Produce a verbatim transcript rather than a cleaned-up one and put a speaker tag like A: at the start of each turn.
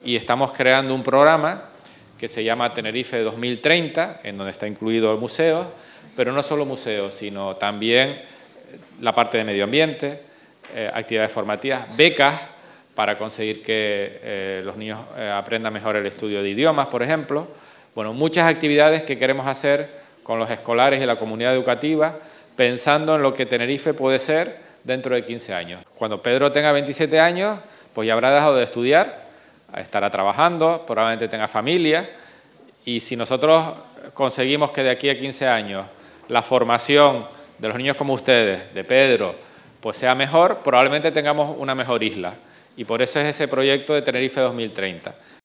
A: y estamos creando un programa que se llama Tenerife dos mil treinta, en donde está incluido el museo, pero no solo museos, sino también la parte de medio ambiente, eh, actividades formativas, becas para conseguir que eh, los niños eh, aprendan mejor el estudio de idiomas, por ejemplo. Bueno, muchas actividades que queremos hacer con los escolares y la comunidad educativa, pensando en lo que Tenerife puede ser dentro de quince años. Cuando Pedro tenga veintisiete años, pues ya habrá dejado de estudiar, estará trabajando, probablemente tenga familia, y si nosotros conseguimos que de aquí a quince años la formación de los niños como ustedes, de Pedro, pues sea mejor, probablemente tengamos una mejor isla. Y por eso es ese proyecto de Tenerife dos mil treinta.